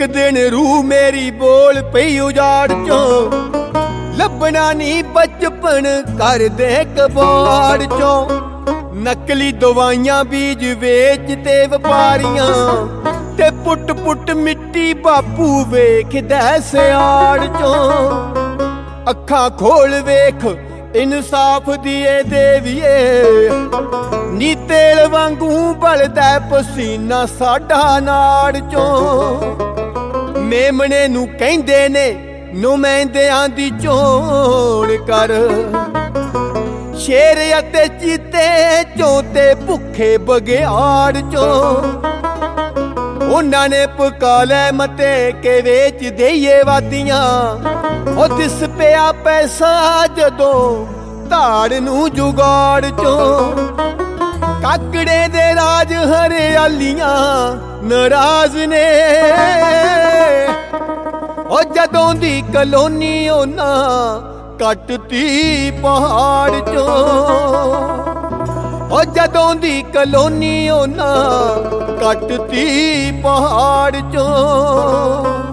एक दिन रूह मेरी बोल पई उजाड़ चों, लभना नी बचपन कर दे कबाड़ चों। नकली दवाइयां बीज वेचते व्यापारियां, ते पुट पुट मिट्टी बापू वेखदा सियाड़ चों। अखां खोल वेख इंसाफ दिए देविए, नी तेल वांगू बलदा पसीना साडा नाड़ चों। मेमने नू कहंदे ने नुमाइंदियां दी चोण कर, शेर अते चीते चों ते भुखे बगियाड़ चों। उन्हां ने पका लै मते के वेच देइए वादियां, ओ दिस पिया पैसा जदों धाड़ नू जुगाड़ चों। काकड़े दे राज हरियालियां नाराज ने, ओ जदों दी कलोनी ओना कटती पहाड़ चों। ओ जदों दी कलोनी ओना कटती पहाड़ चों।